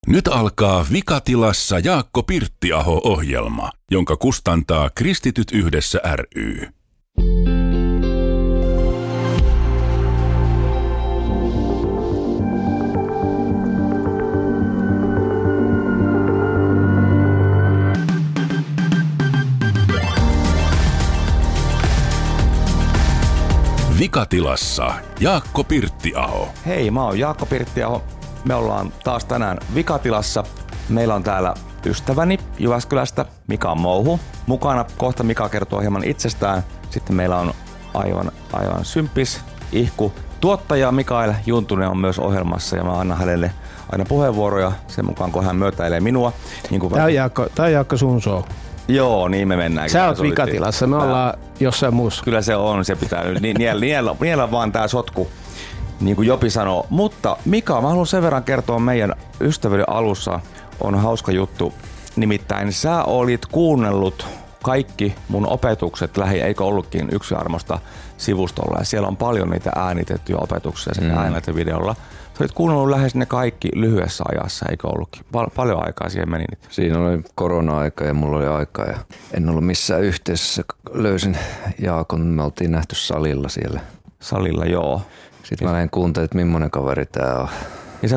Nyt alkaa Vikatilassa Jaakko Pirttiaho-ohjelma, jonka kustantaa Kristityt yhdessä ry. Vikatilassa Jaakko Pirttiaho. Hei, mä oon Jaakko Pirttiaho. Me ollaan taas tänään Vikatilassa. Meillä on täällä ystäväni Jyväskylästä, Mika Mouhu. Mukana kohta Mika kertoo hieman itsestään. Sitten meillä on aivan symppis ihku. Tuottaja Mikael Juntunen on myös ohjelmassa ja mä annan hänelle aina puheenvuoroja sen mukaan, kun hän myötäilee minua. Niin kuin Tää on Jaakko sun show. Joo, niin me mennään. Sä oot Vikatilassa, me ollaan jossain muussa. Kyllä se on, se pitää nyt niellä vaan tää sotku, niin kuin Jopi sanoo. Mutta Mika, mä haluan sen verran kertoa meidän ystävyyden alussa on hauska juttu. Nimittäin sä olit kuunnellut kaikki mun opetukset eikö ollutkin Yksi armosta sivustolla. Ja siellä on paljon niitä äänitettyjä opetuksia sekä äänellä että videolla. Sä olit kuunnellut lähes ne kaikki lyhyessä ajassa, eikö ollutkin? Paljon aikaa siihen meni. Siinä oli korona-aika ja mulla oli aikaa ja en ollut missään yhteisössä. Löysin Jaakon, me oltiin nähty salilla siellä. Salilla, joo. Sitten mä lähdin kuuntelemaan, että millainen kaveri tää on. Ja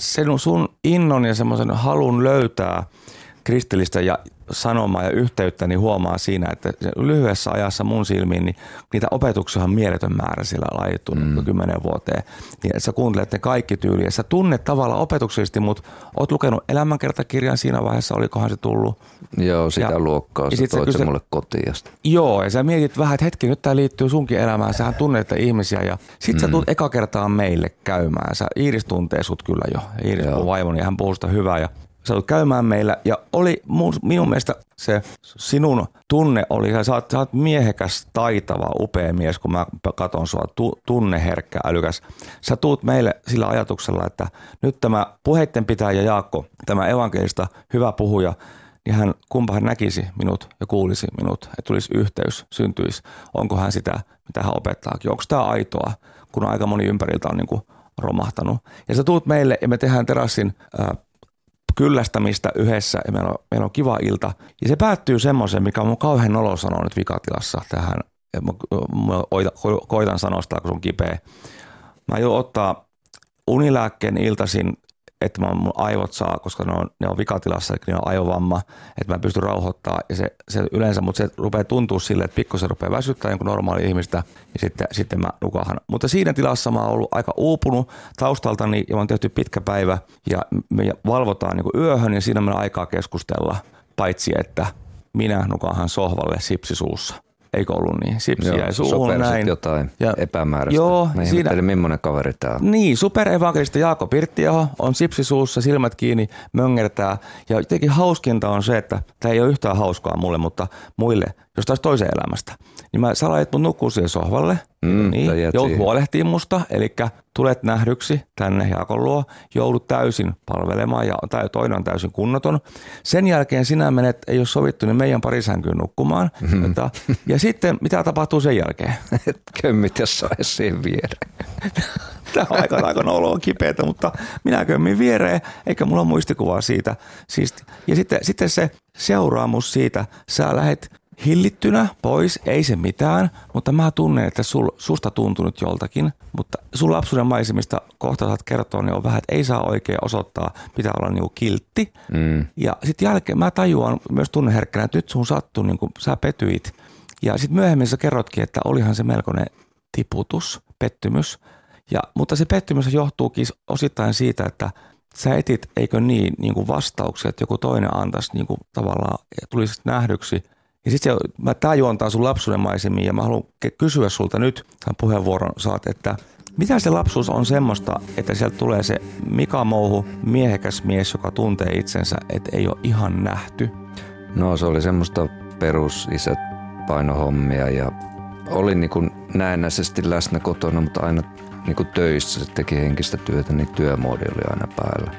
sun innon ja semmoisen halun löytää kristillistä ja sanomaa ja yhteyttä, niin huomaa siinä, että lyhyessä ajassa mun silmiin niin niitä opetuksia on mieletön määrä siellä laitettu 10 vuoteen. Ja sä kuuntelet ne kaikki tyyliä. Sä tunnet tavallaan opetuksellisesti, mutta oot lukenut elämänkertakirjan siinä vaiheessa, olikohan se tullut? Joo, sitä luokkaa. Sä toit se mulle kotiin. Joo, ja sä mietit vähän, että hetki, nyt tää liittyy sunkin elämään. Sähän tunnet ihmisiä ja sit sä tulet eka kertaa meille käymään. Iiris tuntee sut kyllä jo. Iiris on vaimoni ja hän puhuu sitä hyvää ja sä olet käymään meillä ja oli minun mielestä se sinun tunne oli, sä oot miehekäs, taitava, upea mies, kun mä katon sua, tunneherkkä, älykäs. Sä tuut meille sillä ajatuksella, että nyt tämä puheitten pitäjä Jaakko, tämä evankelista hyvä puhuja, niin kumpa hän näkisi minut ja kuulisi minut, että tulisi yhteys, syntyisi. Onko hän sitä, mitä hän opettaakin? Onko tämä aitoa, kun aika moni ympäriltä on niin kuin romahtanut. Ja sä tuut meille ja me tehdään terassin kyllästämistä yhdessä ja meillä on kiva ilta. Ja se päättyy semmoiseen, mikä on mun kauhean nolo sanoa nyt Vikatilassa tähän. Mä koitan sanoa sitä, kun se on kipeä. Mä aion ottaa unilääkkeen iltaisin, että mun aivot saa, koska ne on Vikatilassa, eli ne on aivovamma, että mä pystyn rauhoittamaan. Ja se yleensä, mutta se rupeaa tuntua silleen, että pikkusen rupeaa väsyttää jonkun normaali ihmistä ja sitten mä nukahan. Mutta siinä tilassa mä oon ollut aika uupunut taustaltani ja mä oon tehty pitkä päivä ja me valvotaan niin kuin yöhön ja siinä meillä on aikaa keskustella, paitsi että minä nukahan sohvalle sipsi suussa. Eikö ollut niin? Sipsi jäi suuhun näin. Jotain epämääräistä. Joo. Mä ihmettelin, millainen kaveri tää on. Niin, superevankelista Jaakko Pirttiaho on sipsi suussa, silmät kiinni, möngärtää. Ja jotenkin hauskinta on se, että tämä ei ole yhtään hauskaa mulle, mutta muille, jos taas toisen elämästä. Niin sä laitat mun nukkuu siihen sohvalle. Niin, joudut huolehtiin musta, eli tulet nähdyksi tänne Jaakon luo, joudut täysin palvelemaan ja toinen on täysin kunnoton. Sen jälkeen sinä menet, ei ole sovittu, niin meidän parisänkyyn nukkumaan. Ja sitten, mitä tapahtuu sen jälkeen? Kömmit jossain siihen viereen. Tämä on aika noloa kipeätä, mutta minä kömmin viereen, eikä mulla ole muistikuvaa siitä. Ja sitten se seuraamus siitä, sä lähet hillittynä pois, ei se mitään, mutta mä tunnen, että susta tuntunut joltakin, mutta sun lapsuuden maisemista kohta saat kertoa, niin on vähän, että ei saa oikein osoittaa, pitää olla niinku kiltti. Ja sitten jälkeen mä tajuan myös tunneherkkänä, että nyt sun sattui, niin kuin sä petyit. Ja sitten myöhemmin sä kerrotkin, että olihan se melkoinen tiputus, pettymys. Mutta se pettymys johtuukin osittain siitä, että sä etit, eikö niin kuin vastauksia, että joku toinen antaisi niin kuin tavallaan, tulisi nähdyksi. Ja sitten tämä juontaa sun lapsuuden maisemiin ja mä haluan kysyä sulta nyt, tämän puheenvuoron saat, että mitä se lapsuus on semmoista, että sieltä tulee se Mika Mouhu, miehekäs mies, joka tuntee itsensä, että ei ole ihan nähty? No se oli semmoista perusisät painohommia ja olin niin kuin näennäisesti läsnä kotona, mutta aina niin kuin töissä se teki henkistä työtä, niin työmoodi oli aina päällä.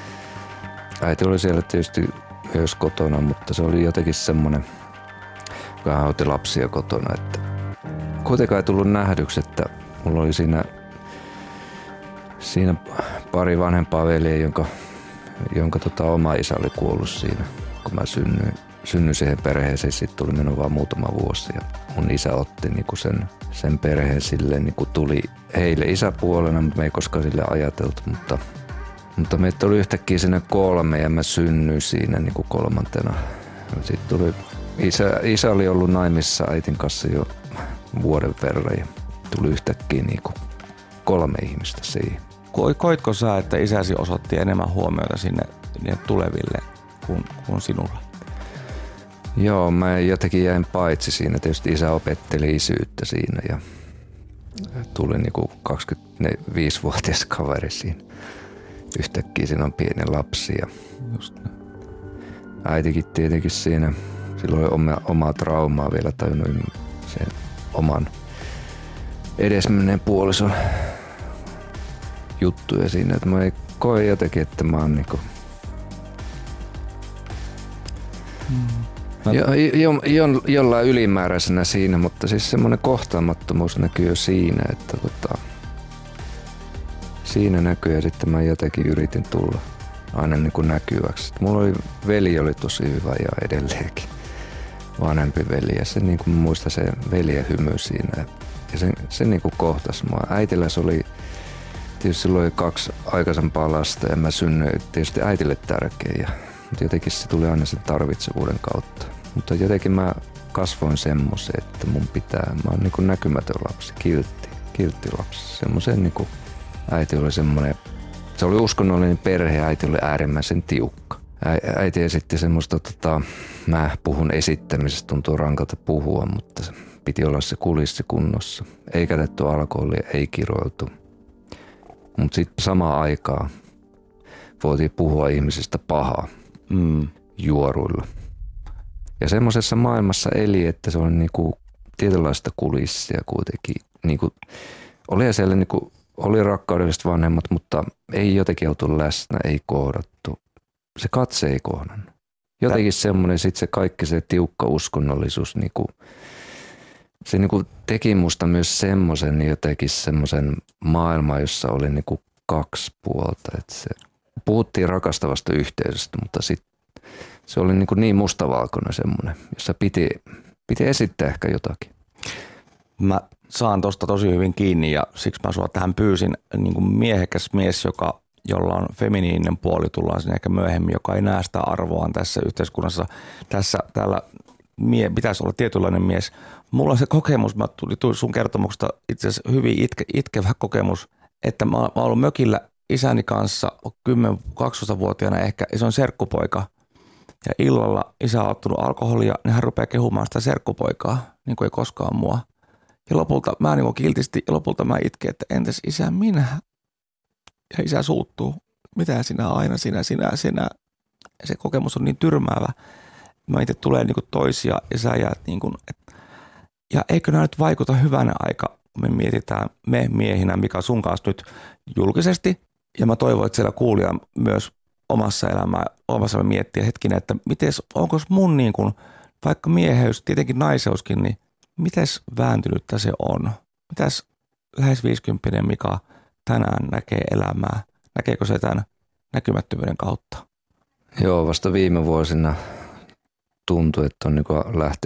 Äiti oli siellä tietysti myös kotona, mutta se oli jotenkin semmoinen, kun hän otti lapsia kotona, että kuitenkaan ei tullut nähdyksi, että mulla oli siinä pari vanhempaa veljeä, jonka oma isä oli kuollut siinä, kun mä synnyin siihen perheeseen. Sitten tuli minun vaan muutama vuosi ja mun isä otti niinku sen perheen silleen, niinku tuli heille isäpuolena, mutta me ei koskaan sille ajateltu, mutta meitä oli yhtäkkiä siinä 3 ja mä synnyin siinä niinku 3. Sitten tuli isä oli ollut naimissa äitin kanssa jo vuoden verran ja tuli yhtäkkiä niinku 3 ihmistä siihen. Koitko sä, että isäsi osoitti enemmän huomiota sinne tuleville kuin sinulla? Joo, mä jotenkin jäin paitsi siinä. Tietysti isä opetteli isyyttä siinä ja tuli niinku 25-vuotias kaveri siinä. Yhtäkkiä siinä on pieni lapsi ja äitikin tietenkin siinä. Silloin oli omaa traumaa vielä tajunnut sen oman edesmenneen puolison juttuja siinä. Että mä koen jotenkin, että mä oon niinku jollain ylimääräisenä siinä, mutta siis semmoinen kohtaamattomuus näkyy jo siinä, että siinä näkyy ja sitten mä jotenkin yritin tulla aina niin kuin näkyväksi. Mulla veli oli tosi hyvä ja edelleenkin vanhempi veli ja se niin kuin muista se veljen hymy siinä ja se niin kuin kohtasi mua. Äitillä se oli, tietysti silloin oli 2 aikaisempaa lasta ja mä synnyin tietysti äitille tärkeä. Mutta jotenkin se tuli aina sen tarvitsevuuden kautta. Mutta jotenkin mä kasvoin semmoisen, että mä oon niin kuin näkymätön lapsi, kiltti lapsi. Semmoisen niin kuin äiti oli semmoinen, se oli uskonnollinen perhe ja äiti oli äärimmäisen tiukka. Äiti esitti semmoista, mä puhun esittämisestä, tuntuu rankalta puhua, mutta piti olla se kulissi kunnossa. Ei käytetty alkoholia, ei kiroiltu. Mutta sitten samaan aikaan voitiin puhua ihmisistä pahaa. Juoruilla. Ja semmoisessa maailmassa eli, että se on niinku tietynlaista kulissia kuitenkin. Niinku, oli siellä niinku, oli rakkaudelliset vanhemmat, mutta ei jotenkin oltu läsnä, ei kohdattu. Se katse ei kohdannut. Jotenkin semmoinen sit se kaikki se tiukka uskonnollisuus, niinku, se niinku teki musta myös semmoisen jotenkin semmoisen maailman, jossa oli niinku 2 puolta. Et se, puhuttiin rakastavasta yhteisöstä, mutta sitten se oli niin mustavalkoinen semmoinen, jossa piti esittää ehkä jotakin. Mä saan tosta tosi hyvin kiinni ja siksi mä sua tähän pyysin niin kuin miehekäs mies, jolla on feminiininen puoli, tullaan sinne ehkä myöhemmin, joka ei näe sitä arvoaan tässä yhteiskunnassa. Täällä pitäisi olla tietynlainen mies. Mulla on se kokemus, mä tuli sun kertomuksesta itse asiassa hyvin itkevä kokemus, että mä oon ollut mökillä isäni kanssa 10-12-vuotiaana ehkä, ja se on serkkupoika. Ja illalla isä on ottanut alkoholia, niin hän rupeaa kehumaan sitä serkkupoikaa, niin kuin ei koskaan mua. Ja lopulta mä niin kuin kiltisti, ja lopulta mä itken, että entäs isä minä? Ja isä suuttuu. Mitä sinä aina, sinä. Ja se kokemus on niin tyrmäävä. Mä itse tulee niin kuin toisia, ja sä jäät niin kuin, ja eikö nämä nyt vaikuta hyvänä aika? Me mietitään, me miehinä, Mika sun kanssa nyt julkisesti, ja mä toivon, että siellä kuulija myös omassa elämää miettiä hetkinen, että onko mun niin kuin, vaikka mieheys, tietenkin naiseuskin, niin mites vääntynyttä se on? Mitäs lähes 50 Mika tänään näkee elämää? Näkeekö se tämän näkymättömyyden kautta? Joo, vasta viime vuosina tuntui, että on niin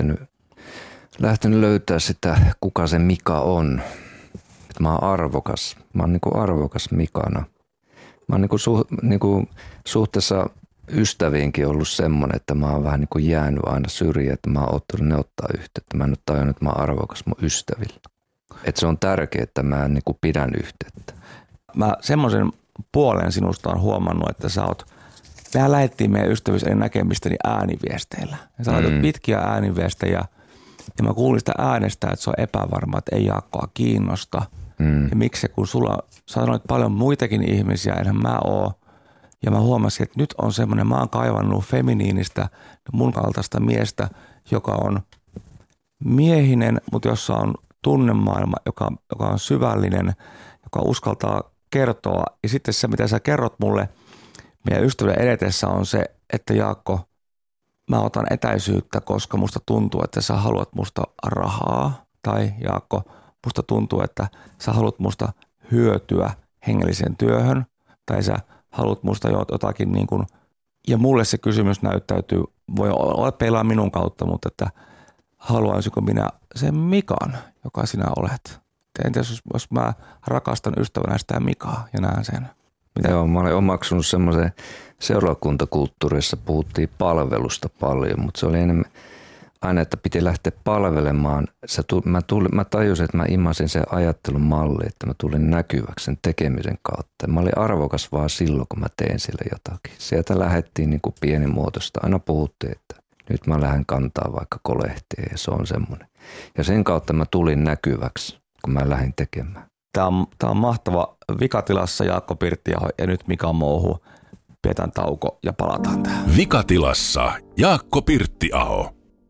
lähtenyt löytää sitä, kuka se Mika on. Että mä oon arvokas. Mä oon niin arvokas Mikana. Mä oon niin suhteessa ystäviinkin ollut semmoinen, että mä oon vähän niin kuin jäänyt aina syrjään, että mä oon ottanut ne ottaa yhteyttä. Mä en ole tajunnut, että mä oon arvokas mun ystäville. Että se on tärkeää, että mä niin kuin pidän yhteyttä. Mä semmoisen puolen sinusta on huomannut, että mehän lähdettiin meidän ystävyys ennen näkemistäni ääniviesteillä. Ja sä laitat pitkiä ääniviestejä ja mä kuulin sitä äänestä, että se on epävarma, että ei Jaakkoa kiinnosta. Ja miksi, kun sä sanoit paljon muitakin ihmisiä, enhän mä oo. Ja mä huomasin, että nyt on semmoinen, mä oon kaivannut feminiinistä, mun kaltaista miestä, joka on miehinen, mutta jossa on tunnemaailma, joka on syvällinen, joka uskaltaa kertoa. Ja sitten se, mitä sä kerrot mulle meidän ystävyyden edetessä on se, että Jaakko, mä otan etäisyyttä, koska musta tuntuu, että sä haluat musta rahaa. Tai Jaakko, musta tuntuu, että sä haluat musta hyötyä hengelliseen työhön. Tai sä haluat musta jotakin niin kuin, ja mulle se kysymys näyttäytyy, voi olla peilaa minun kautta, mutta että haluaisinko minä sen Mikan, joka sinä olet. En tiedä, jos mä rakastan ystävänä sitä Mikaa ja näen sen. Mitä? Joo, mä olen omaksunut semmoisen seurakuntakulttuurissa, puhuttiin palvelusta paljon, mutta se oli enemmän aina, että piti lähteä palvelemaan. Mä tajusin, että mä imasin sen ajattelun malli, että mä tulin näkyväksi sen tekemisen kautta. Mä olin arvokas vaan silloin, kun mä teen sille jotakin. Sieltä lähdettiin niin kuin pienimuotoista. Aina puhuttiin, että nyt mä lähden kantaa vaikka kolehtia ja se on semmoinen. Ja sen kautta mä tulin näkyväksi, kun mä lähdin tekemään. Tämä on mahtava. Vikatilassa Jaakko Pirttiaho ja nyt Mika Mouhu. Pidetään tauko ja palataan tähän. Vikatilassa Jaakko Pirttiaho.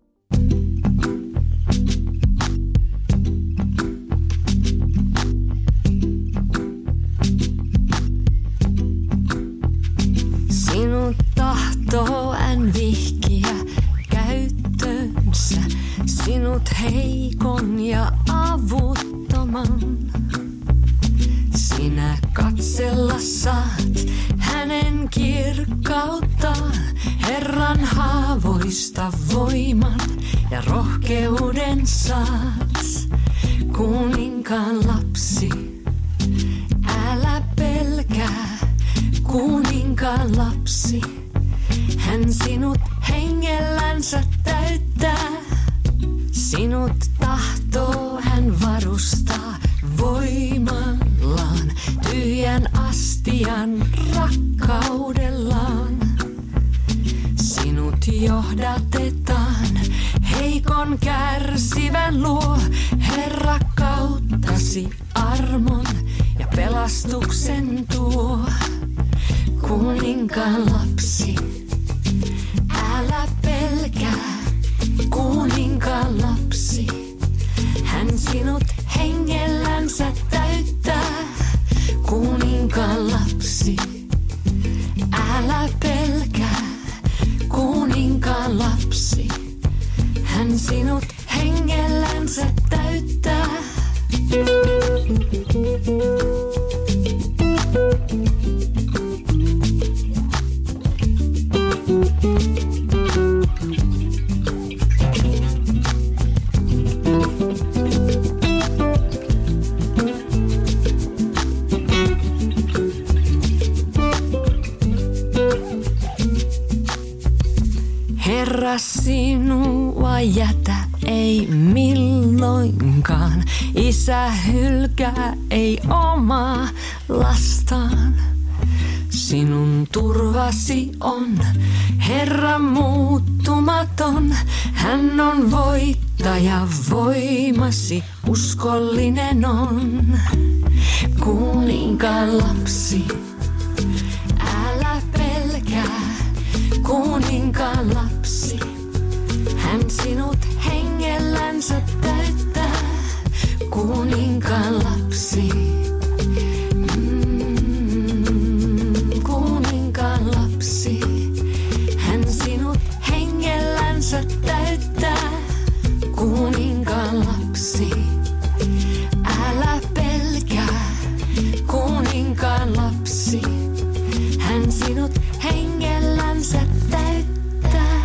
Sinut tahtoo hän vihkiä käyttöönsä, sinut heikon ja avuttoman. Sinä katsella saat hänen kirkkauttaan, Herran haavoista voiman ja rohkeuden saat. Kuninkaan lapsi, älä pelkää, kuninkaan lapsi, hän sinut hengellänsä täyttää. Sinut tahtoo hän varustaa voimallaan, tyhjän astian rakkaudellaan. Sinut johdatetaan heikon kärsivän luo, Herra kauttasi armon ja pelastuksen tuo. Kuninkaan lapsi, älä pelkää, kuninkaan lapsi, hän sinut hengellänsä täyttää. Kuninkaan lapsi, älä pelkää, kuninkaan lapsi, hän sinut hengellänsä täyttää. Herra sinua jätä ei milloinkaan, Isä hylkää ei omaa lastaan. Sinun turvasi on Herra muuttumaton, hän on voittaja, voimasi uskollinen on. Kuninkaan lapsi, älä pelkää, kuninkaan lapsi, hän sinut hengellänsä täyttää. Kuninkaan lapsi, kuninkaan lapsi, hän sinut hengellänsä täyttää. Kuninkaan lapsi, älä pelkää, kuninkaan lapsi, hän sinut hengellänsä täyttää.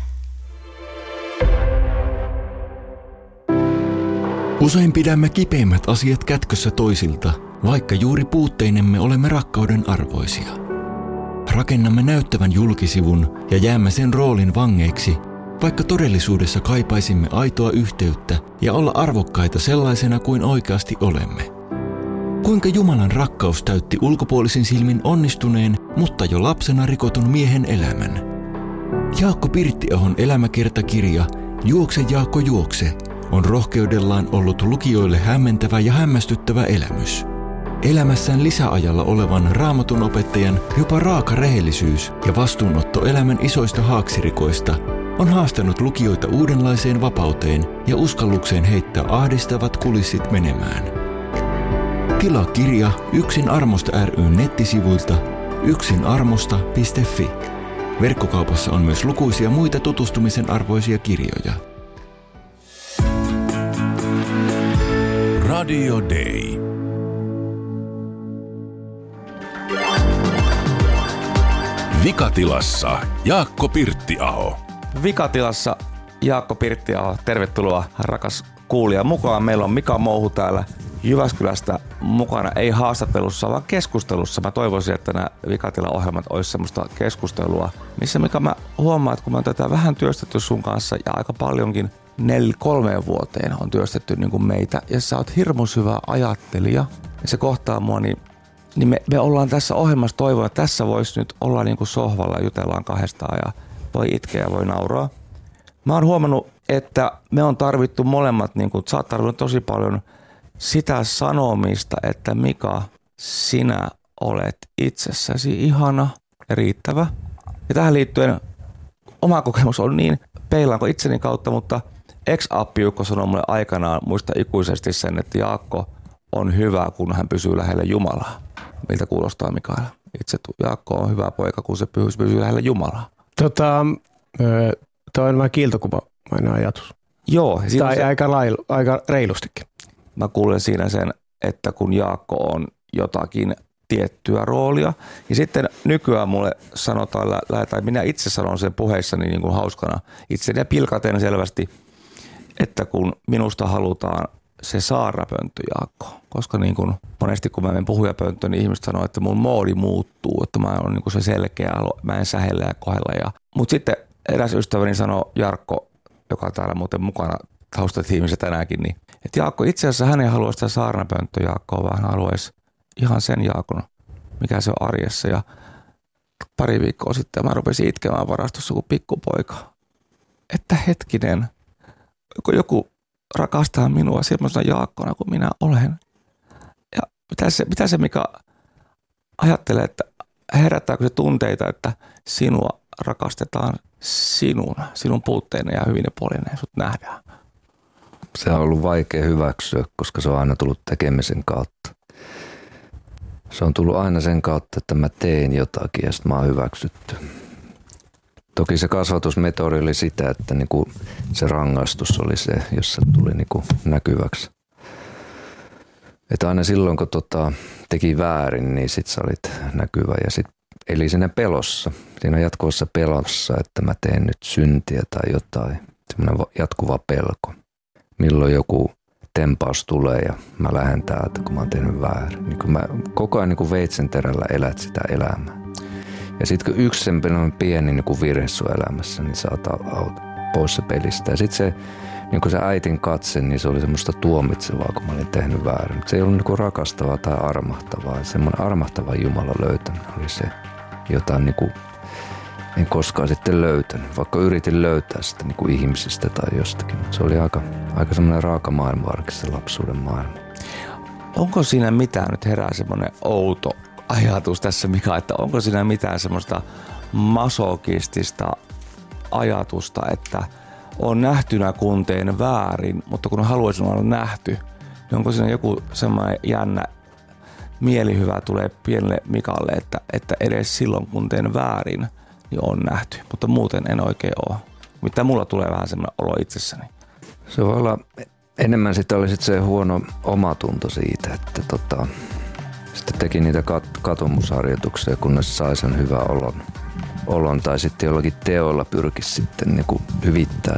Usein pidämme kipeimmät asiat kätkössä toisilta, vaikka juuri puutteinemme olemme rakkauden arvoisia. Rakennamme näyttävän julkisivun ja jäämme sen roolin vangeiksi, vaikka todellisuudessa kaipaisimme aitoa yhteyttä ja olla arvokkaita sellaisena kuin oikeasti olemme. Kuinka Jumalan rakkaus täytti ulkopuolisin silmin onnistuneen, mutta jo lapsena rikotun miehen elämän. Jaakko Pirttiahon elämäkertakirja Juokse Jaakko juokse on rohkeudellaan ollut lukijoille hämmentävä ja hämmästyttävä elämys. Elämässään lisäajalla olevan Raamatun opettajan jopa raaka rehellisyys ja vastuunotto elämän isoista haaksirikoista on haastanut lukijoita uudenlaiseen vapauteen ja uskallukseen heittää ahdistavat kulissit menemään. Tilaa kirja Yksin armosta ry:n nettisivuilta yksinarmosta.fi. Verkkokaupassa on myös lukuisia muita tutustumisen arvoisia kirjoja. Radio Day. Vikatilassa Jaakko Pirttiaho. Vikatilassa Jaakko Pirttiaho, tervetuloa rakas kuulija mukaan. Meillä on Mika Mouhu täällä Jyväskylästä mukana, ei haastattelussa, vaan keskustelussa. Mä toivoisin, että nämä Vikatila-ohjelmat olisi semmoista keskustelua, missä Mika mä huomaan, että kun mä oon tätä vähän työstetty sun kanssa ja aika paljonkin 3 vuoteen on työstetty niin kuin meitä, ja sä oot hirmus hyvä ajattelija ja se kohtaa mua, niin me ollaan tässä ohjelmassa toivon, että tässä voisi nyt olla niin kuin sohvalla ja jutellaan kahdestaan ja voi itkeä ja voi nauraa. Mä oon huomannut, että me on tarvittu molemmat, niin kuin, sä oot tarvinnut tosi paljon sitä sanomista, että Mika, sinä olet itsessäsi ihana ja riittävä. Ja tähän liittyen oma kokemus on niin, peilaanko itseni kautta, mutta ex-appiukko sanoi mulle aikanaan, muista ikuisesti sen, että Jaakko on hyvä, kun hän pysyy lähellä Jumalaa. Miltä kuulostaa Mikaela? Itse Jaakko on hyvä poika, kun se pysyy lähellä Jumalaa. Toi on vähän kiiltokuvainen ajatus. Joo. Tai se, aika reilustikin. Mä kuulen siinä sen, että kun Jaakko on jotakin tiettyä roolia, ja sitten nykyään mulle sanotaan, tai minä itse sanon sen puheissani niin kuin hauskana itseni ja pilkaten selvästi, että kun minusta halutaan se saarnapönttö Jaakko, koska niin kuin monesti kun mä menen puhujapönttöön, niin ihmiset sanoo, että mun moodi muuttuu, että mä oon niin kuin se selkeä, mä en sähellä ja kohdella. Mutta sitten eräs ystäväni sanoi Jarkko, joka on täällä muuten mukana taustatiimissä tänäänkin, niin että Jaakko itse asiassa hän ei halua sitä saarnapönttöä Jaakkoa, vaan hän haluaisi ihan sen Jaakon, mikä se on arjessa. Ja pari viikkoa sitten mä rupesin itkemään varastossa kuin pikkupoika. Että hetkinen, joku rakastaa minua semmoisena Jaakkona kuin minä olen. Ja mitä se Mika ajattelee, että herättääkö se tunteita, että sinua rakastetaan sinun puutteina ja hyvine puolinen sut nähdään? Se on ollut vaikea hyväksyä, koska se on aina tullut tekemisen kautta. Se on tullut aina sen kautta, että mä teen jotakin ja sitten mä oon hyväksytty. Toki se kasvatusmetodi oli sitä, että niinku se rangaistus oli se, jossa tuli niinku näkyväksi. Että aina silloin, kun teki väärin, niin sit sä olit näkyvä ja sit eli siinä pelossa, siinä jatkuvassa pelossa, että mä teen nyt syntiä tai jotain. Semmoinen jatkuva pelko. Milloin joku tempaus tulee ja mä lähden täältä, kun mä oon tehnyt väärin. Niin kun mä koko ajan niin veitsenterällä elät sitä elämää. Ja sitten kun yksi semmoinen pieni niin virhe sun elämässä, niin saat pois se pelistä. Ja sitten se, niin se äitin katse, niin se oli semmoista tuomitsevaa, kun mä olin tehnyt väärin. Mutta se ei ollut niin rakastavaa tai armahtavaa. Semmoinen armahtava Jumala löytäminen oli se, jota niin en koskaan sitten löytänyt, vaikka yritin löytää sitä niin kuin ihmisistä tai jostakin. Mutta se oli aika semmoinen raaka maailma, se lapsuuden maailma. Onko siinä mitään, nyt herää semmoinen outo ajatus tässä Mika, että onko siinä mitään semmoista masokistista ajatusta, että on nähtynä kun teen väärin, mutta kun haluaisin olla nähty, niin onko siinä joku semmoinen jännä mielihyvä tulee pienelle Mikalle, että edes silloin kun teen väärin, niin on nähty, mutta muuten en oikein ole. Mitä mulla tulee vähän semmoinen olo itsessäni. Se voi olla, enemmän sitten oli sit se huono omatunto siitä, että sitten teki niitä katumusharjoituksia, kunnes sai sen hyvän olon tai sitten jollakin teolla pyrkisi sitten niinku hyvittää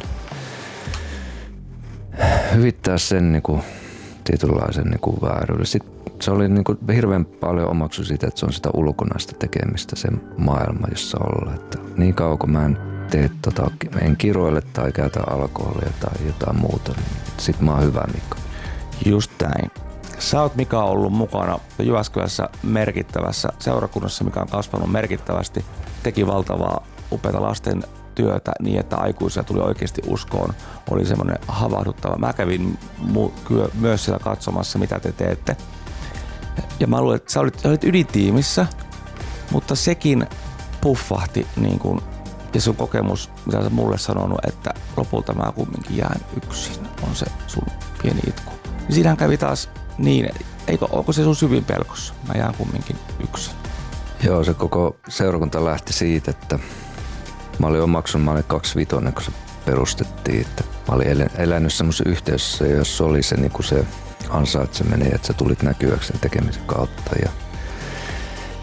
sen niinku tietynlaisen niinku vääryyden. Sitten se oli niinku hirveän paljon omaksu siitä, että se on sitä ulkonaista tekemistä, se maailma, jossa ollaan. Että niin kauan kun mä en tee en kiroile tai käytä alkoholia tai jotain muuta, niin sit mä oon hyvä Mika. Just näin. Sä oot Mika ollut mukana Jyväskylässä merkittävässä seurakunnassa, mikä on kasvanut merkittävästi. Teki valtavaa upeata lasten työtä niin, että aikuisia tuli oikeasti uskoon. Oli semmoinen havahduttava. Mä kävin myös siellä katsomassa, mitä te teette. Ja mä luulen, että sä olit ydintiimissä, mutta sekin puffahti niin kuin, ja sun kokemus, mitä sä mulle sanonut, että lopulta mä kumminkin jään yksin, on se sun pieni itku. Ja siinähän kävi taas niin, onko se sun syvin pelkossa? Mä jään kumminkin yksin. Joo, se koko seurakunta lähti siitä, että mä olin 25, kun se perustettiin. Että mä olin elänyt semmoisessa yhteisössä, jossa oli se, niin kuin se ansaitseminen, että sä tulit näkyväksi sen tekemisen kautta.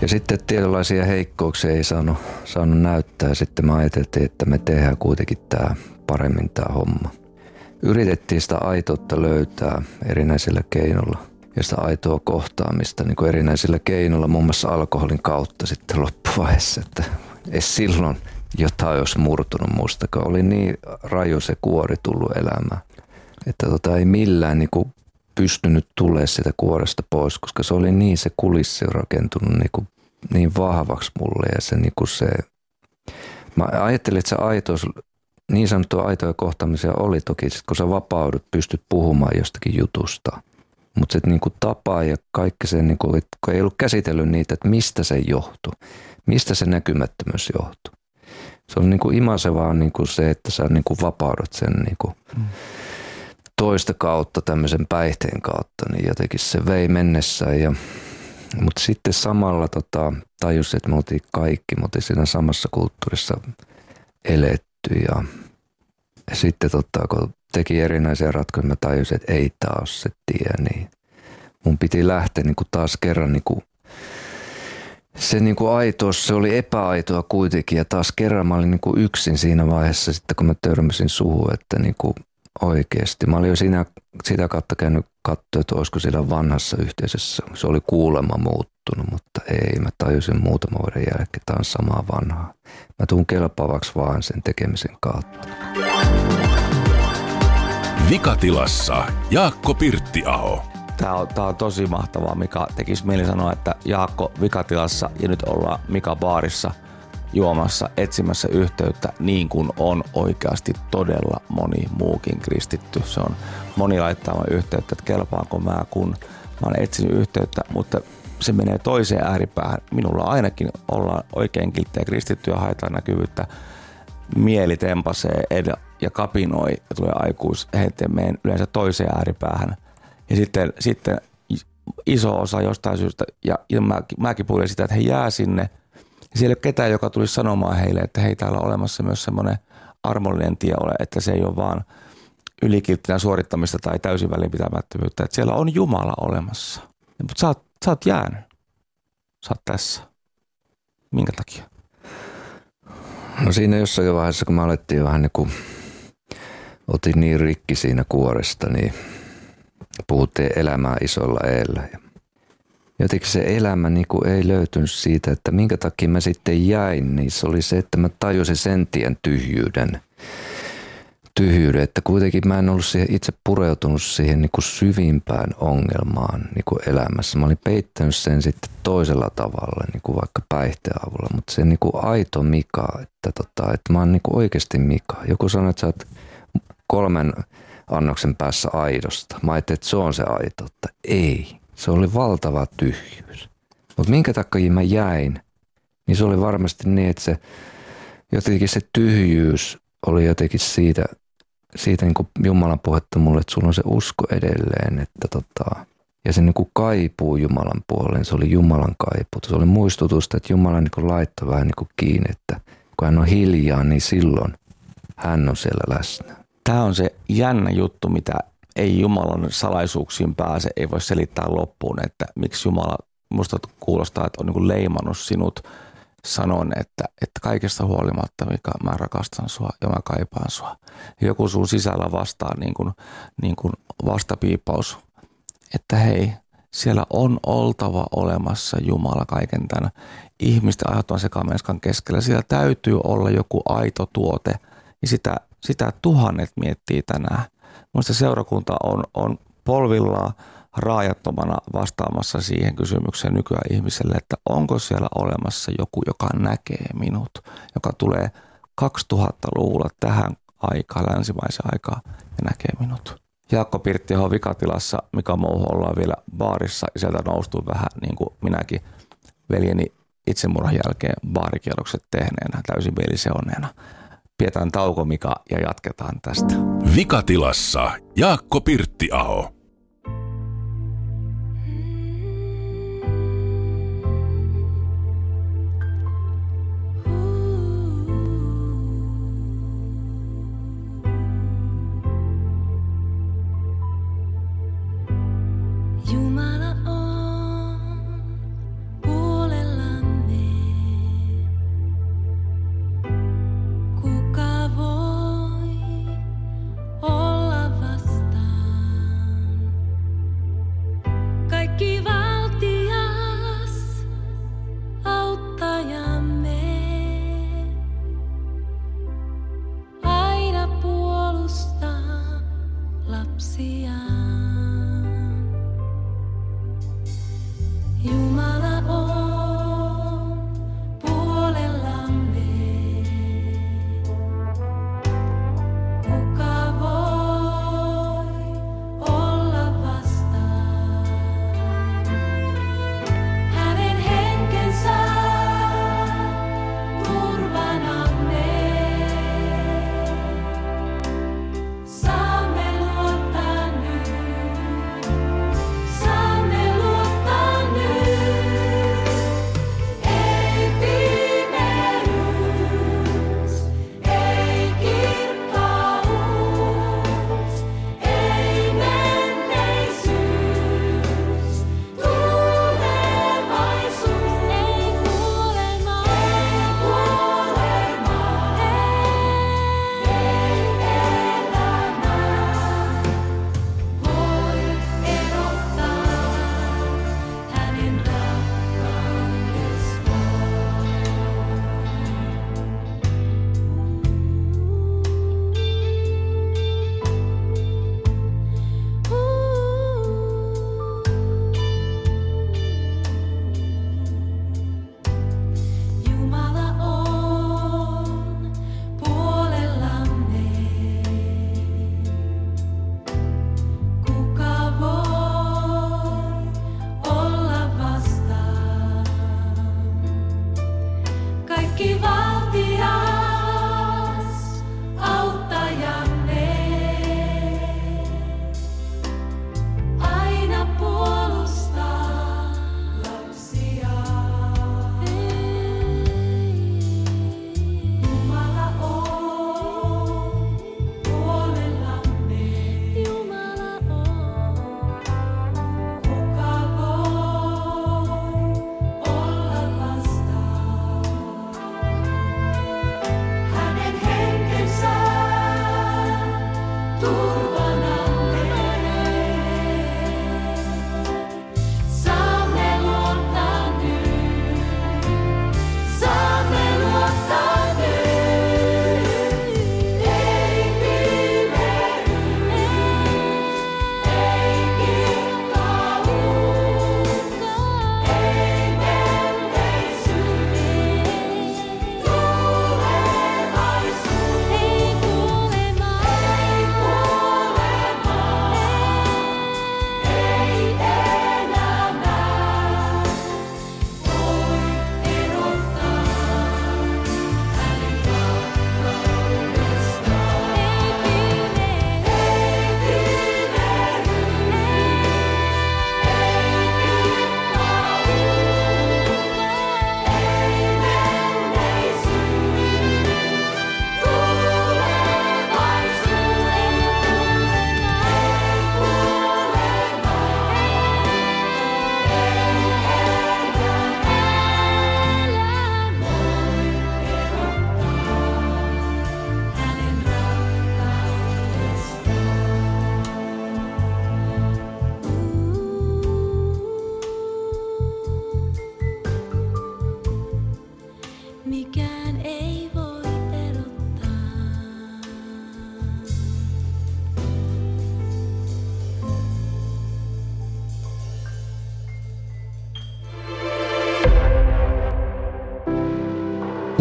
Ja sitten tietynlaisia heikkouksia ei saanut näyttää. Sitten me ajateltiin, että me tehdään kuitenkin paremmin tämä homma. Yritettiin sitä aitoutta löytää erinäisillä keinoilla ja sitä aitoa kohtaamista niin kuin erinäisillä keinoilla, muun muassa alkoholin kautta sitten loppuvaiheessa, että ei silloin jotain olisi murtunut musta, kun oli niin raju se kuori tullut elämään, että ei millään niin kuin pystynyt tulemaan sitä kuoresta pois, koska se oli niin se kulissi rakentunut niin vahvaksi mulle ja se, niin kuin se mä ajattelin, että se aitous, niin sanottua aitoja kohtaamisia oli toki, sit kun sä vapaudut, pystyt puhumaan jostakin jutusta. Mutta se niinku tapa ja kaikki se, niinku, kun ei ollut käsitellyt niitä, että mistä se johtui, mistä se näkymättömyys johtui. Se on niinku imasevaa niinku se, että sä niinku vapaudut sen niinku toista kautta, tämmöisen päihteen kautta, niin jotenkin se vei mennessään. Mutta sitten samalla tajusin, että me oltiin siinä samassa kulttuurissa eletty ja sitten kun teki erinäisiä ratkaisuja, mä tajusin, että ei taas se tie, niin mun piti lähteä niin kuin taas kerran se aitous, se oli epäaitoa kuitenkin ja taas kerran mä olin yksin siinä vaiheessa sitten kun mä törmäsin suhun, että oikeasti. Mä olin jo sitä kautta käynyt katsoa, että olisiko siellä vanhassa yhteisössä, se oli kuulemma muuttunut, mutta ei, mä tajusin muutaman vuoden jälkeen, että tämä on samaa vanhaa. Mä tuun kelpaavaksi vaan sen tekemisen kautta. Vikatilassa Jaakko Pirttiaho. Tämä on tosi mahtavaa, Mika. Tekisi mieli sanoa, että Jaakko Vikatilassa ja nyt ollaan Mika baarissa juomassa, etsimässä yhteyttä niin kuin on oikeasti todella moni muukin kristitty. Se on moni laittaa yhteyttä, että kelpaanko mä, kun mä oon etsinyt yhteyttä, mutta se menee toiseen ääripäähän. Minulla ainakin ollaan oikein kilttejä kristittyä, haetaan näkyvyyttä, mieli tempasee ja kapinoi ja tulee aikuis, menen yleensä toiseen ääripäähän. Ja sitten iso osa jostain syystä, ja mäkin puhuin sitä, että he jää sinne. Ja siellä ei ole ketään, joka tulisi sanomaan heille, että hei, täällä on olemassa myös semmoinen armollinen tie, että se ei ole vaan ylikilttinä suorittamista tai täysin välinpitämättömyyttä. Että siellä on Jumala olemassa. Mutta sä oot jäänyt. Sä oot tässä. Minkä takia? No siinä jossain vaiheessa, kun me alettiin vähän otin niin rikki siinä kuoresta, niin puhuttiin elämää isolla eellä. Jotenkin se elämä ei löytynyt siitä, että minkä takia mä sitten jäin, niin se oli se, että mä tajusin sen tien tyhjyyden, että kuitenkin mä en ollut itse pureutunut siihen syvimpään ongelmaan elämässä. Mä olin peittänyt sen sitten toisella tavalla, vaikka päihteen avulla, mutta se aito Mika, että mä oon oikeasti Mika. Joku sanoi, että sä oot 3 annoksen päässä aidosta. Mä ajattelin, että se on se aitoutta. Ei. Se oli valtava tyhjyys. Mutta minkä takia mä jäin, niin se oli varmasti niin, että jotenkin se tyhjyys oli jotenkin siitä Jumalan puhetta mulle, että sulla on se usko edelleen, että ja se kaipuu Jumalan puoleen, se oli Jumalan kaipuu. Se oli muistutusta, että Jumala laittoi vähän kiinni, että kun hän on hiljaa, niin silloin hän on siellä läsnä. Tämä on se jännä juttu, mitä ei Jumalan salaisuuksiin pääse, ei voi selittää loppuun, että miksi Jumala, musta kuulostaa, että on leimannut sinut sanon, että kaikesta huolimatta, Mika, mä rakastan sua ja mä kaipaan sua. Joku sun sisällä vastaa niin kuin vastapiippaus, että hei, siellä on oltava olemassa Jumala kaiken tämän ihmisten aiheuttavan sekamelskan keskellä. Siellä täytyy olla joku aito tuote ja sitä tuhannet miettii tänään. Minusta seurakunta on polvillaan raajattomana vastaamassa siihen kysymykseen nykyään ihmiselle, että onko siellä olemassa joku, joka näkee minut, joka tulee 2000-luvulla tähän aikaan, länsimaisen aikaan ja näkee minut. Jaakko Pirttiaho Vikatilassa, Mika Mouho ollaan vielä baarissa ja sieltä noustuu vähän niin kuin minäkin veljeni itsemurhan jälkeen baarikierrokset tehneenä, täysin mieliseonneena. Pidetään tauko, Mika, ja jatketaan tästä. Vikatilassa Jaakko Pirttiaho. Jumala on puolellani.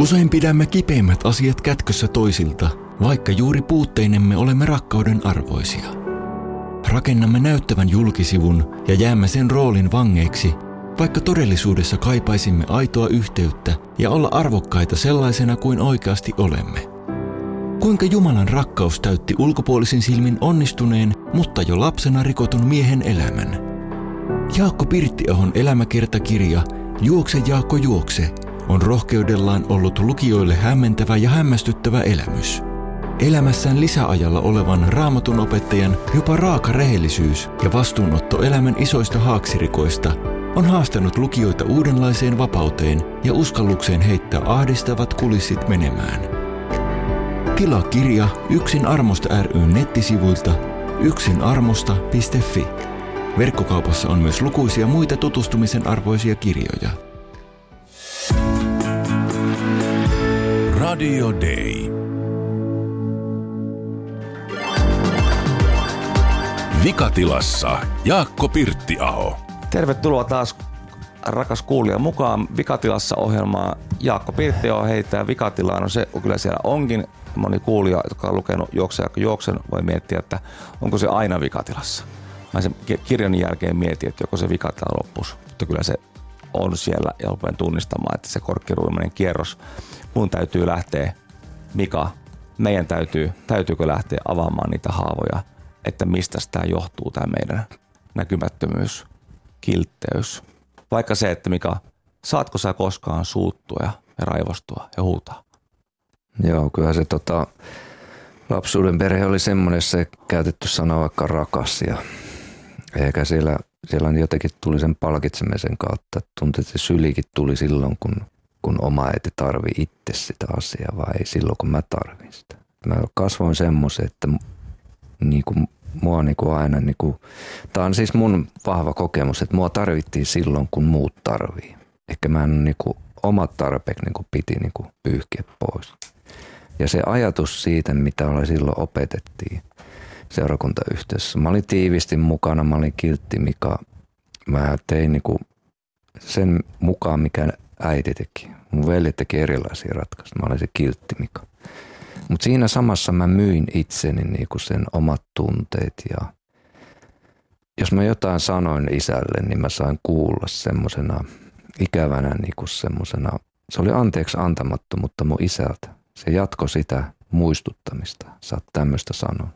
Usein pidämme kipeimmät asiat kätkössä toisilta, vaikka juuri puutteinemme olemme rakkauden arvoisia. Rakennamme näyttävän julkisivun ja jäämme sen roolin vangeiksi, vaikka todellisuudessa kaipaisimme aitoa yhteyttä ja olla arvokkaita sellaisena kuin oikeasti olemme. Kuinka Jumalan rakkaus täytti ulkopuolisin silmin onnistuneen, mutta jo lapsena rikotun miehen elämän. Jaakko Pirttiahon elämäkertakirja Juokse Jaakko juokse on rohkeudellaan ollut lukijoille hämmentävä ja hämmästyttävä elämys. Elämässään lisäajalla olevan Raamatun opettajan jopa raaka rehellisyys ja vastuunotto elämän isoista haaksirikoista on haastanut lukijoita uudenlaiseen vapauteen ja uskallukseen heittää ahdistavat kulissit menemään. Tilaa kirja Yksin armosta ry:n nettisivuilta yksinarmosta.fi. Verkkokaupassa on myös lukuisia muita tutustumisen arvoisia kirjoja. Radio Day. Vikatilassa Jaakko Pirttiaho. Tervetuloa taas rakas kuulija mukaan Vikatilassa ohjelmaa. Jaakko Pirttiaho heittää Vikatilaan. No se kyllä siellä onkin. Moni kuulija, joka on lukenut Juokse Jaakko juoksen, voi miettiä, että onko se aina Vikatilassa. Mä sen kirjan jälkeen mietin, että joko se vikatila loppus, mutta kyllä se on siellä ja rupean tunnistamaan, että se korkkiruimainen kierros. Mun täytyy lähteä, Mika, meidän täytyykö lähteä avaamaan niitä haavoja, että mistä tämä johtuu, tämä meidän näkymättömyys, kiltteys. Vaikka se, että Mika, saatko sä koskaan suuttua ja raivostua ja huutaa? Joo, kyllä se lapsuuden perhe oli semmoinen, se käytetty sana vaikka rakas ja ehkä siellä jotenkin tuli sen palkitsemisen kautta, että tuntui, että se sylikin tuli silloin, kun oma äiti tarvii itse sitä asiaa, vai ei silloin, kun mä tarvin sitä. Mä kasvoin semmoisen, että mua aina, tää on siis mun vahva kokemus, että mua tarvittiin silloin, kun muut tarvii. Ehkä mä en omat tarpeet piti pyyhkiä pois. Ja se ajatus siitä, mitä silloin opetettiin seurakuntayhteisössä. Mä olin tiivisti mukana, mä olin kiltti Mika. Mä tein sen mukaan, mikä äiti teki. Mun veli teki erilaisia ratkaisuja. Mä olin se kiltti Mika. Mutta siinä samassa mä myin itseni sen omat tunteet. Ja jos mä jotain sanoin isälle, niin mä sain kuulla semmosena ikävänä semmosena. Se oli anteeksi antamattomuutta mun isältä. Se jatkoi sitä muistuttamista. Sä oot tämmöistä sanoa.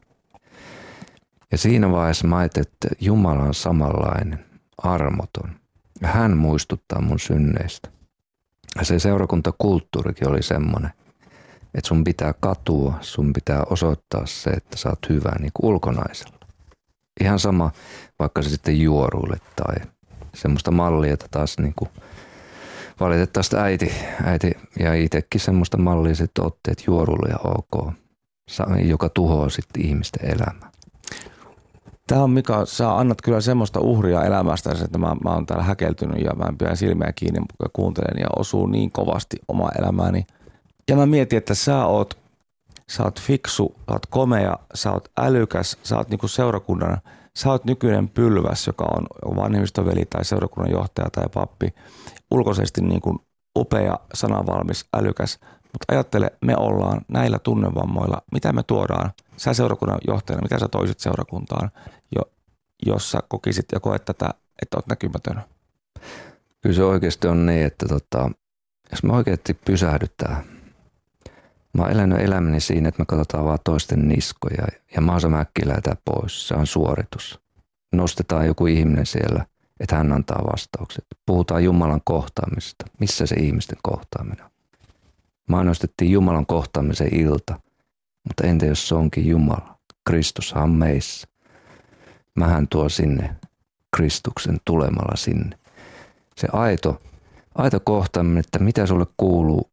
Ja siinä vaiheessa mä ajattelin, että Jumala on samanlainen, armoton. Ja hän muistuttaa mun synneistä. Ja se seurakuntakulttuurikin oli semmoinen, että sun pitää katua, sun pitää osoittaa se, että sä oot hyvä ulkonaisella. Ihan sama, vaikka se sitten juoruille tai semmoista mallia, että taas valitettavasti äiti ja itsekin semmoista mallia sitten otti, että juoruille ja ok, joka tuhoaa sitten ihmisten elämää. Tämä on, Mika, sä annat kyllä semmoista uhria elämästä, että mä oon täällä häkeltynyt ja mä pidän silmiä kiinni ja kuuntelen ja osuu niin kovasti omaa elämääni. Ja mä mietin, että sä oot fiksu, sä oot komea, sä oot älykäs, sä oot seurakunnan, sä oot nykyinen pylväs, joka on vanhemmistoveli tai seurakunnan johtaja tai pappi. Ulkoisesti upea, sanavalmis, älykäs. Mutta ajattele, me ollaan näillä tunnevammoilla, mitä me tuodaan, sä seurakunnan johtajana, mitä sä toisit seurakuntaan, jos sä kokisit ja koet tätä, että oot näkymätön? Kyllä se oikeasti on niin, että jos me oikeasti pysähdytään, mä oon elänyt elämäni siinä, että me katsotaan vaan toisten niskoja ja mahdollisimman äkkiä lähdetään pois. Se on suoritus. Nostetaan joku ihminen siellä, että hän antaa vastaukset. Puhutaan Jumalan kohtaamisesta. Missä se ihmisten kohtaaminen on? Mainostettiin Jumalan kohtaamisen ilta, mutta entä jos se onkin Jumala? Kristushan on meissä. Mähän tuo sinne Kristuksen tulemalla sinne. Se aito kohtaaminen, että mitä sulle kuuluu,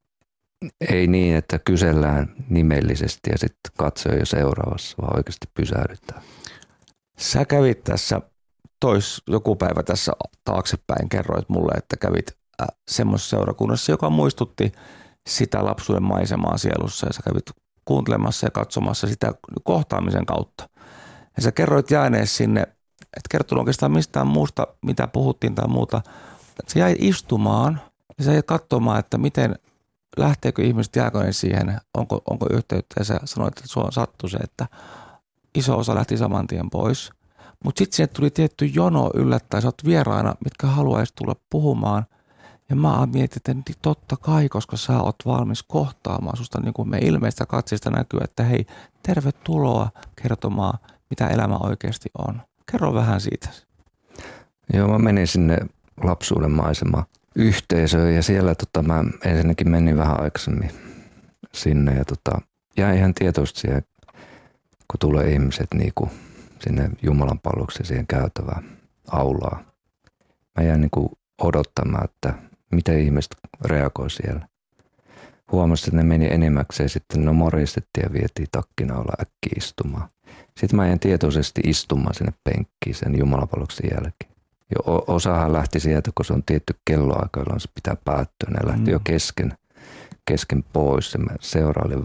ei niin, että kysellään nimellisesti ja sitten katsoo jo seuraavassa, vaan oikeasti pysähdytään. Sä kävit tässä joku päivä tässä taaksepäin, kerroit mulle, että kävit semmoisessa seurakunnassa, joka muistutti sitä lapsuuden maisemaa sielussa ja sä kävit kuuntelemassa ja katsomassa sitä kohtaamisen kautta. Ja sä kerroit jääneessä sinne, et kertonut oikeastaan mistään muusta, mitä puhuttiin tai muuta. Sä jäit istumaan ja sä jäit katsomaan, että miten lähteekö ihmiset, jääkö ne siihen, onko yhteyttä, ja sä sanoit, että sua sattui se, että iso osa lähti saman tien pois. Mutta sitten sinne tuli tietty jono yllättäen, sä oot vieraana, mitkä haluaisi tulla puhumaan. Ja mä mietin, että totta kai, koska sä oot valmis kohtaamaan susta, niin kuin me ilmeistä katseista näkyy, että hei, tervetuloa kertomaan, mitä elämä oikeasti on. Kerro vähän siitä. Joo, mä menin sinne lapsuuden maisema yhteisöön ja siellä mä ensinnäkin menin vähän aikaisemmin sinne ja jäin ihan tietoisesti siihen, kun tulee ihmiset niinku sinne Jumalan palvelukseen siihen käytävään aulaa. Mä jäin niinku odottamaan, että miten ihmiset reagoi siellä. Huomasin, että ne meni enimmäkseen sitten, no moristettiin ja vietiin takkinaula äkkiä istumaan. Sitten mä jäin tietoisesti istumaan sinne penkkiin sen jumalapalveluksen jälkeen. Jo osahan lähti sieltä, kun se on tietty kelloaika, jolloin se pitää päättyä. Ne lähti jo kesken pois ja mä seurailin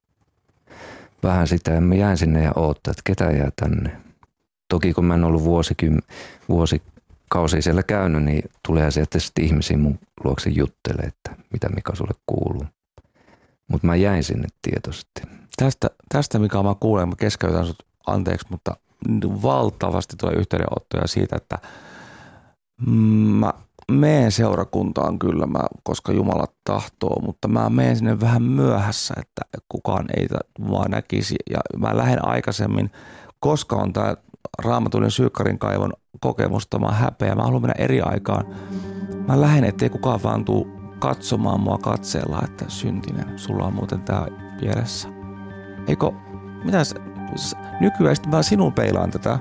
vähän sitä ja mä jäin sinne ja oottaa, että ketä jää tänne. Toki kun mä en ollut vuosikausia siellä käynyt, niin tulee sieltä sitten ihmisiä mun luokse juttelee, että mitä Mika sulle kuuluu. Mutta mä jäin sinne tietoisesti. Tästä Mika mä kuulen, mä keskeytän sut anteeksi, mutta valtavasti tulee yhteydenottoja siitä, että mä meen seurakuntaan kyllä, koska Jumala tahtoo, mutta mä menen sinne vähän myöhässä, että kukaan ei vaan näkisi. Ja mä lähden aikaisemmin, koska on tää Raamatullinen Syykkarin kaivon kokemusta, mä häpeä. Mä haluan mennä eri aikaan. Mä lähden, ettei kukaan vaan tuu katsomaan mua katseella, että syntinen, sulla on muuten tää pielessä. Eikö, mitäs, nykyään sitten mä sinun peilaan tätä,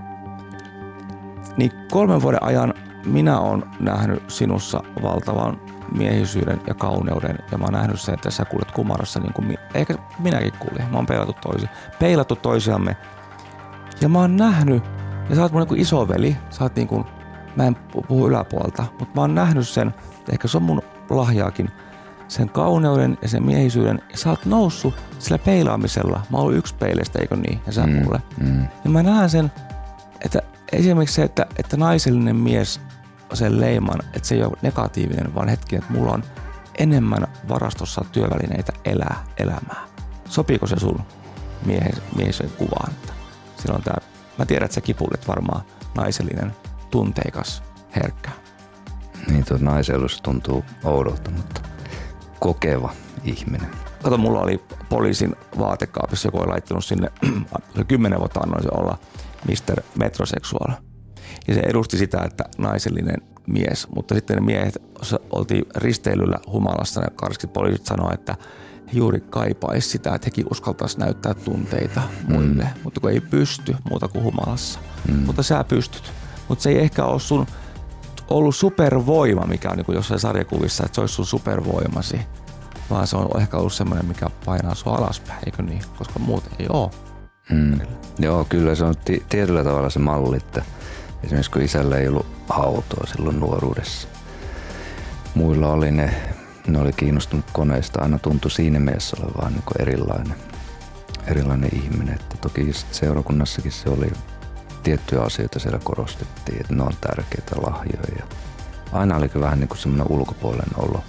niin 3 vuoden ajan minä olen nähnyt sinussa valtavan miehisyyden ja kauneuden ja mä oon nähnyt sen, että sä kuulet kumarassa niin kuin ehkä minäkin kuulin. Mä oon peilattu toisiamme ja mä oon nähnyt, ja sä oot mun niin kuin isoveli, sä oot niin kuin, mä en puhu yläpuolta, mutta mä oon nähnyt sen, ehkä se on mun lahjaakin, sen kauneuden ja sen miehisyyden ja sä oot noussut sillä peilaamisella. Mä oon ollut yksi peileistä, eikö niin? Ja sä mulle. Ja mä näen sen, että esimerkiksi se, että naisellinen mies sen leiman, että se ei ole negatiivinen, vaan hetki, että mulla on enemmän varastossa työvälineitä elää elämää. Sopiiko se sun miehisen kuvaan? Silloin mä tiedän, että sä kipuilet varmaan naisellinen, tunteikas, herkkä. Niin tuo naisellisuus tuntuu oudolta, mutta kokeva ihminen. Kato, mulla oli poliisin vaatekaapissa, joku oli laittanut sinne, 10 vuotta annoin se olla Mr. Metroseksuaali. Ja se edusti sitä, että naisellinen mies, mutta sitten ne miehet, oltiin risteilyllä humalassa, ja karski poliisit sanoi, että he juuri kaipaisi sitä, että hekin uskaltaisi näyttää tunteita muille, mutta kun ei pysty muuta kuin humalassa. Mutta sä pystyt. Mutta se ei ehkä ole sun ollut supervoima, mikä on niin kuin jossain sarjakuvissa, että se olisi sun supervoimasi, vaan se on ehkä ollut semmoinen, mikä painaa sua alaspäin, eikö niin? Koska muuten ei ole. Joo, kyllä se on tietyllä tavalla se malli, että esimerkiksi kun isällä ei ollut autoa silloin nuoruudessa. Muilla oli ne oli kiinnostunut koneista, aina tuntui siinä mielessä olevan niin kuin erilainen ihminen. Että toki seurakunnassakin se oli tiettyjä asioita siellä korostettiin, että ne on tärkeitä lahjoja. Aina oli vähän niin kuin semmoinen ulkopuolinen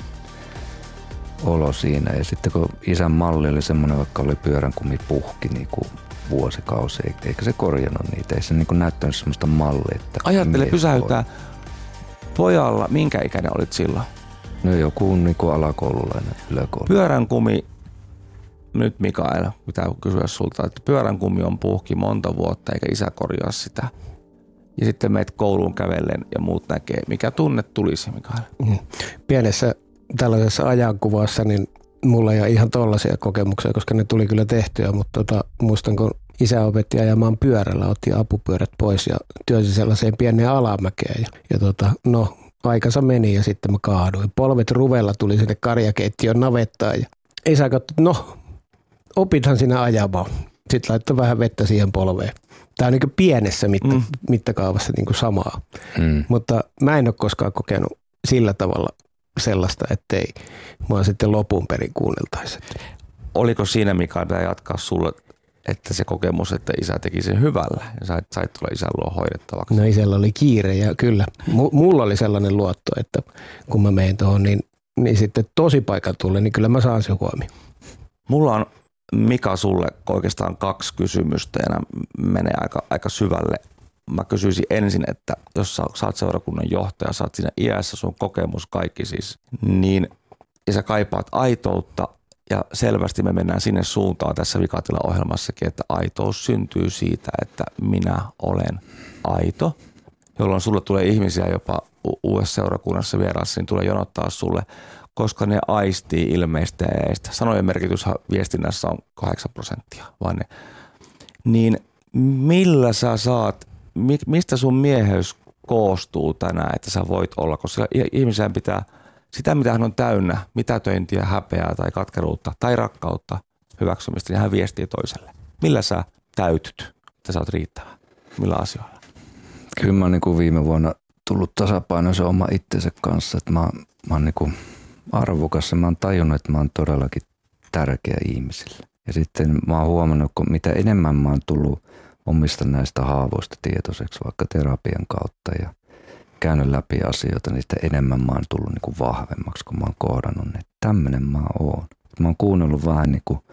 olo siinä. Ja sitten kun isän malli oli semmoinen, vaikka oli pyöränkumipuhki niin kuin vuosikausi, eikä se korjannut niitä. Ei se niin kuin näyttänyt semmoista mallia. Ajattele pysäyttää pojalla, minkä ikäinen olit silloin? No joku niin kuin alakoululainen, yläkoulu. Pyöränkumi, nyt Mikael, pitää kysyä sulta, että pyöränkumi on puhki monta vuotta eikä isä korjaa sitä. Ja sitten meet kouluun kävellen ja muut näkee. Mikä tunne tulisi, Mikael? Pienessä tällaisessa ajankuvassa niin mulla ei ole ihan tollaisia kokemuksia, koska ne tuli kyllä tehtyä, mutta muistan, kun isä opetti ajamaan pyörällä, otti apupyörät pois ja työsi sellaiseen pieneen alamäkeen. Ja aikansa meni ja sitten mä kaaduin. Polvet ruvella tuli sinne karjakeittiön navettaan ja isä katsoi, opithan sinä ajamaan. Sitten laittoi vähän vettä siihen polveen. Tämä on niin pienessä mittakaavassa niin samaa, mutta mä en ole koskaan kokenut sillä tavalla sellaista, ettei mua sitten lopun perin kuunneltaisi. Oliko siinä, Mikael, pitää jatkaa sulle, että se kokemus, että isä teki sen hyvällä ja sait tulla isän luo hoidettavaksi? No isällä oli kiire ja kyllä. Mulla oli sellainen luotto, että kun mä menen tuohon, niin niin sitten tosipaikan tulee, niin kyllä mä saan sen huomioon. Mulla on, Mika, sulle oikeastaan 2 kysymystä ja nämä menee aika syvälle. Mä kysyisin ensin, että jos sä oot seurakunnan johtaja, sä oot siinä iässä, sun kokemus kaikki siis, niin ja sä kaipaat aitoutta ja selvästi me mennään sinne suuntaan tässä Vikatila-ohjelmassakin, että aitous syntyy siitä, että minä olen aito, jolloin sulle tulee ihmisiä jopa uudessa seurakunnassa vieraassa, niin tulee jonottaa sulle, koska ne aistii ilmeistä ja eistä. Sanojen merkitys viestinnässä on 8%, vaan ne. Niin millä sä saat, mistä sun mieheys koostuu tänään, että sä voit olla, koska ihmisen pitää sitä, mitä hän on täynnä, mitätöintiä, häpeää tai katkeruutta tai rakkautta, hyväksymistä, niin hän viestii toiselle. Millä sä täytyt, että sä oot riittävä? Millä asioilla? Kyllä mä oon niin viime vuonna tullut tasapainoisen oma itsensä kanssa, että mä oon niin arvokas ja mä oon tajunnut, että mä oon todellakin tärkeä ihmisille. Ja sitten mä oon huomannut, että mitä enemmän mä oon tullut omista näistä haavoista tietoiseksi vaikka terapian kautta ja käynyt läpi asioita, niin sitä enemmän mä oon tullut niin kuin vahvemmaksi, kun mä oon kohdannut, että tämmöinen mä oon. Mä oon kuunnellut vähän niin kuin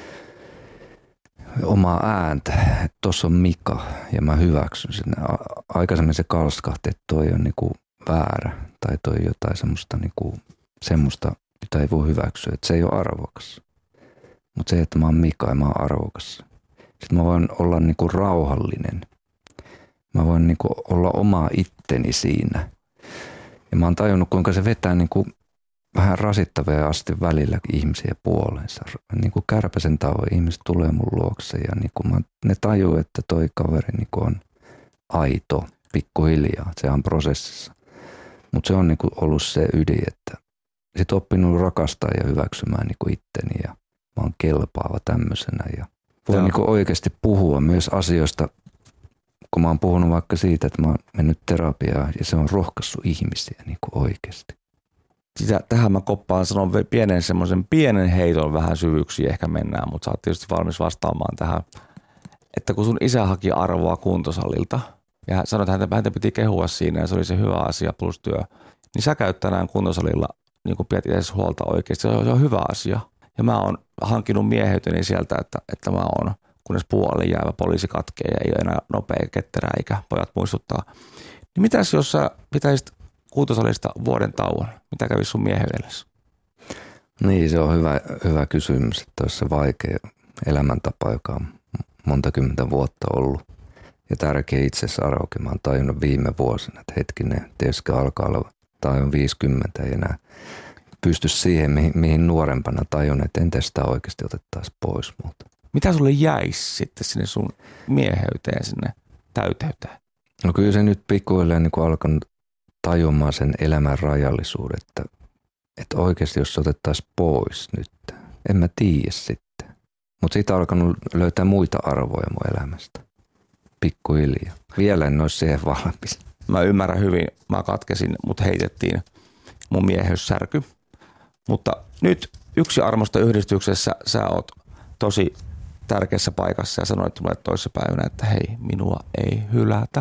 omaa ääntä, että tossa on Mika ja mä hyväksyn sen. Aikaisemmin se kalskahti, että toi on niin kuin väärä tai toi jotain semmoista, niin kuin, semmoista, mitä ei voi hyväksyä, että se ei ole arvokas. Mutta se, että mä oon Mika ja mä oon arvokas. Sitten mä voin olla niin kuin rauhallinen. Mä voin niin kuin olla oma itteni siinä. Ja mä oon tajunnut, kuinka se vetää niin kuin vähän rasittavia asti välillä ihmisiä puoleensa. Niin kuin kärpäsen tavoin ihmiset tulee mun luokse ja niin kuin ne tajuu, että toi kaveri niin kuin on aito pikkuhiljaa. Se on prosessissa. Mutta se on niin kuin ollut se ydin, että sit oppinut rakastaa ja hyväksymään niin kuin itteni ja mä oon kelpaava tämmöisenä ja voi niin kuin oikeasti puhua myös asioista, kun mä oon puhunut vaikka siitä, että mä oon mennyt terapiaan ja se on rohkaissut ihmisiä niin kuin oikeasti. Tähän mä koppaan sanon pienen heiton vähän syvyyksiä ehkä mennään, mutta sä oot tietysti valmis vastaamaan tähän, että kun sun isä haki arvoa kuntosalilta ja sanoit, että häntä piti kehua siinä ja se oli se hyvä asia plus työ, niin sä käyt tänään kuntosalilla niin kuin pidät itse huolta oikeasti, se on hyvä asia. Ja mä oon hankkinut mieheyteni sieltä, että mä oon, kunnes puolelle jäävä poliisi katkee ja ei ole enää nopea ketterä eikä pojat muistuttaa. Niin mitäs jos sä pitäisit kuntosalista vuoden tauon? Mitä kävisi sun mieheydellesi? Niin, se on hyvä kysymys, että olisi se vaikea elämäntapa, joka on monta kymmentä vuotta ollut. Ja tärkeä itsesarvokin. Mä oon tajunnut viime vuosina, että hetkinen, tietysti alkaa olla, tai on 50 ja enää pysty siihen, mihin nuorempana tajun, että entä sitä oikeasti otettaisiin pois multa. Mitä sulle jäisi sitten sinne sun mieheyteen, sinne täyteyteen? No kyllä se nyt pikkuhiljaa niin alkanut tajumaan sen elämän rajallisuuden, että oikeasti jos se otettaisiin pois nyt, en mä tiedä sitten. Mutta siitä on alkanut löytää muita arvoja mun elämästä. Pikkuhiljaa. Vielä en olisi siihen valmis. Mä ymmärrän hyvin. Mä katkesin, mut heitettiin mun mieheyssärky. Mutta nyt Yksi armosta yhdistyksessä sä oot tosi tärkeässä paikassa ja sanoit mulle toissapäivänä, että hei, minua ei hylätä.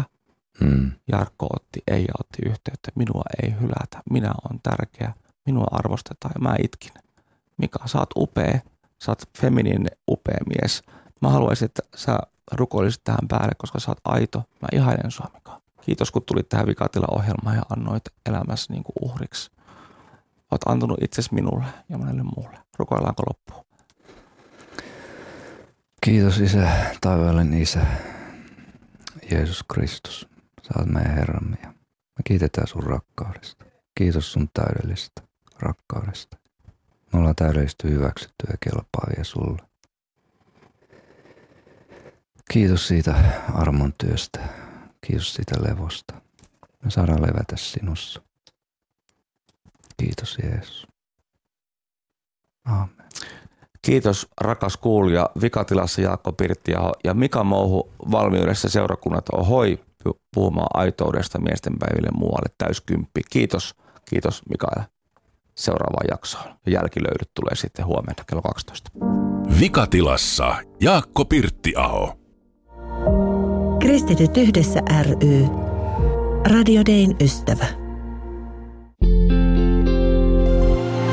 Jarkko otti yhteyttä. Minua ei hylätä. Minä olen tärkeä. Minua arvostetaan ja mä itkin. Mika, sä oot upea. Sä oot feminiininen, upea mies. Mä haluaisin, että sä rukoilisit tähän päälle, koska sä oot aito. Mä ihailen sua, Mika. Kiitos, kun tulit tähän Vikatila-ohjelmaan ja annoit elämässä niin kuin uhriksi. Oot antanut itsesi minulle ja monelle muulle. Rukoillaanko loppuun? Kiitos Isä, taivaallinen Isä, Jeesus Kristus. Sä oot meidän Herramme ja me kiitetään sun rakkaudesta. Kiitos sun täydellisestä rakkaudesta. Me ollaan täydellisesti hyväksytty ja kelpaavia sulle. Kiitos siitä armon työstä. Kiitos siitä levosta. Me saadaan levätä sinussa. Kiitos Jeesus. Aamen. Kiitos rakas kuulija. Vikatilassa Jaakko Pirttiaho ja Mika Mouhu valmiudessa seurakunnat ohoi puhumaan aitoudesta miestenpäiville muualle täyskymppi. Kiitos Mikael. Seuraavaan jaksoon. Jälkilöydyt tulee sitten huomenna kello 12. Vikatilassa Jaakko Pirttiaho. Kristityt yhdessä ry. Radio Dayn ystävä.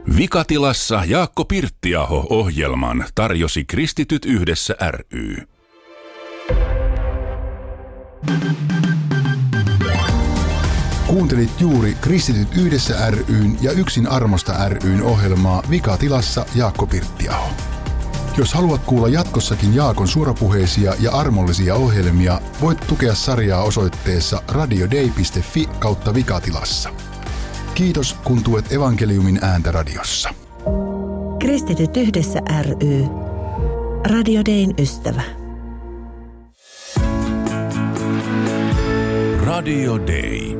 Vikatilassa Jaakko Pirttiaho-ohjelman tarjosi Kristityt yhdessä ry. Kuuntelit juuri Kristityt yhdessä ry:n ja Yksin armosta ry:n ohjelmaa Vikatilassa Jaakko Pirttiaho. Jos haluat kuulla jatkossakin Jaakon suorapuheisia ja armollisia ohjelmia, voit tukea sarjaa osoitteessa radiodei.fi/Vikatilassa. Kiitos, kun tuet evankeliumin ääntä radiossa. Kristityt yhdessä ry. Radio Dein ystävä. Radio Day.